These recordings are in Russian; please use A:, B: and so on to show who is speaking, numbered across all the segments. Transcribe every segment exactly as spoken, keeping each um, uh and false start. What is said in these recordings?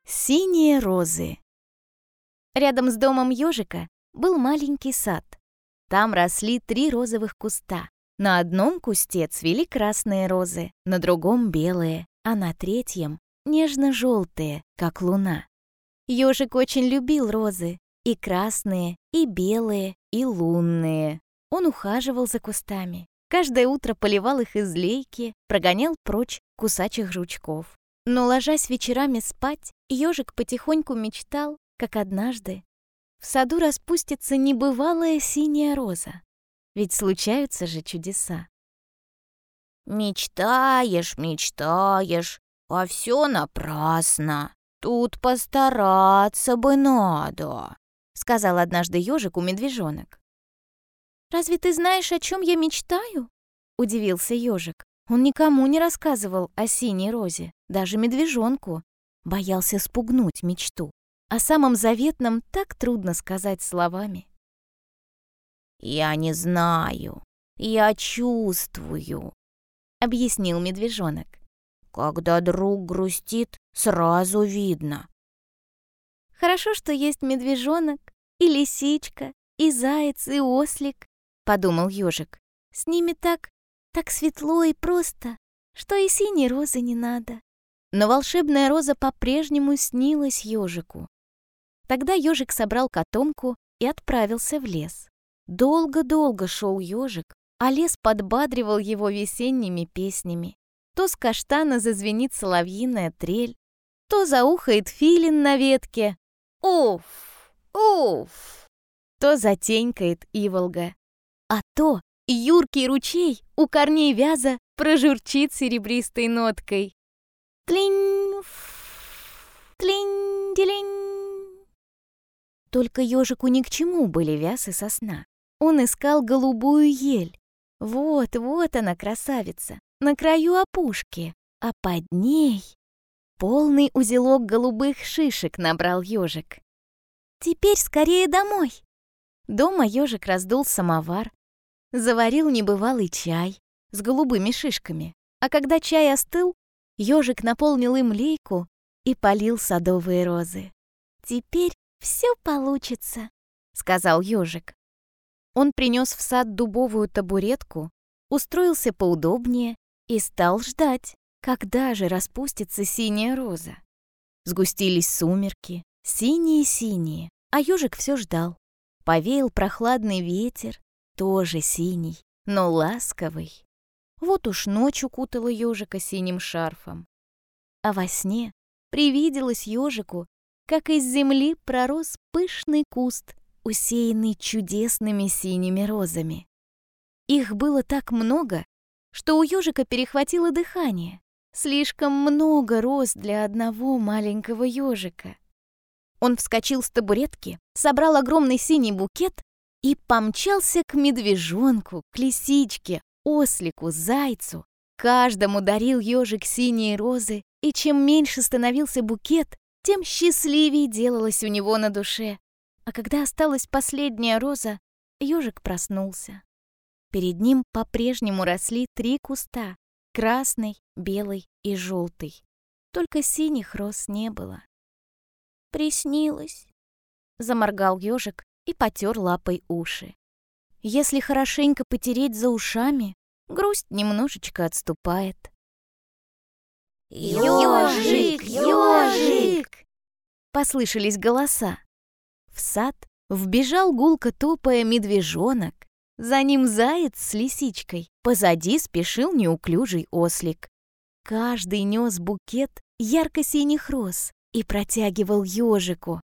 A: Синие розы. Рядом с домом ежика был маленький сад. Там росли три розовых куста. На одном кусте цвели красные розы, на другом — белые, а на третьем — нежно-желтые, как луна. Ежик очень любил розы, и красные, и белые, и лунные. Он ухаживал за кустами. Каждое утро поливал их из лейки, прогонял прочь кусачих жучков. Но, ложась вечерами спать, ежик потихоньку мечтал, как однажды в саду распустится небывалая синяя роза. Ведь случаются же чудеса.
B: «Мечтаешь, мечтаешь, а все напрасно. Тут постараться бы надо», — сказал однажды ежику медвежонок.
A: «Разве ты знаешь, о чем я мечтаю?» — удивился ежик. Он никому не рассказывал о синей розе, даже медвежонку. Боялся спугнуть мечту. О самом заветном так трудно сказать словами.
B: «Я не знаю, я чувствую», — объяснил медвежонок. «Когда друг грустит, сразу видно».
A: «Хорошо, что есть медвежонок, и лисичка, и заяц, и ослик», — подумал ежик. «С ними так, так светло и просто, что и синей розы не надо». Но волшебная роза по-прежнему снилась ежику. Тогда ежик собрал котомку и отправился в лес. Долго-долго шел ежик, а лес подбадривал его весенними песнями. То с каштана зазвенит соловьиная трель, то заухает филин на ветке «Уф! Уф!», то затенькает иволга, а то юркий ручей у корней вяза прожурчит серебристой ноткой. Тлинь, тлинь-делинь. Только ежику ни к чему были вяз и сосна. Он искал голубую ель. Вот, вот она, красавица, на краю опушки, а под ней полный узелок голубых шишек набрал ежик. Теперь скорее домой. Дома ежик раздул самовар, заварил небывалый чай с голубыми шишками, а когда чай остыл, ежик наполнил им лейку и полил садовые розы. «Теперь все получится», — сказал ежик. Он принес в сад дубовую табуретку, устроился поудобнее и стал ждать, когда же распустится синяя роза. Сгустились сумерки, синие-синие, а ежик все ждал. Повеял прохладный ветер, тоже синий, но ласковый. Вот уж ночь укутала ежика синим шарфом. А во сне привиделось ежику, как из земли пророс пышный куст, усеянный чудесными синими розами. Их было так много, что у ежика перехватило дыхание. Слишком много роз для одного маленького ежика. Он вскочил с табуретки, собрал огромный синий букет и помчался к медвежонку, к лисичке, ослику, зайцу. Каждому дарил ежик синие розы, и чем меньше становился букет, тем счастливее делалось у него на душе. А когда осталась последняя роза, ежик проснулся. Перед ним по-прежнему росли три куста — красный, белый и желтый. Только синих роз не было. «Приснилось», — заморгал ежик и потер лапой уши. Если хорошенько потереть за ушами, грусть немножечко отступает.
B: «Ёжик! Ёжик!»
A: Послышались голоса. В сад вбежал гулко топая медвежонок. За ним заяц с лисичкой. Позади спешил неуклюжий ослик. Каждый нес букет ярко-синих роз и протягивал ежику.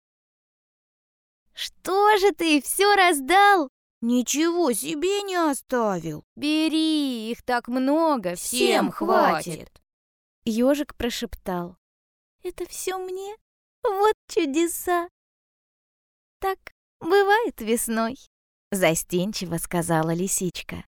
A: «Что же ты, все раздал?»
B: «Ничего себе не оставил.
A: «Бери, их так много,
B: Всем хватит».
A: Ежик прошептал. «Это все мне? Вот чудеса!» «Так бывает весной», — застенчиво сказала лисичка.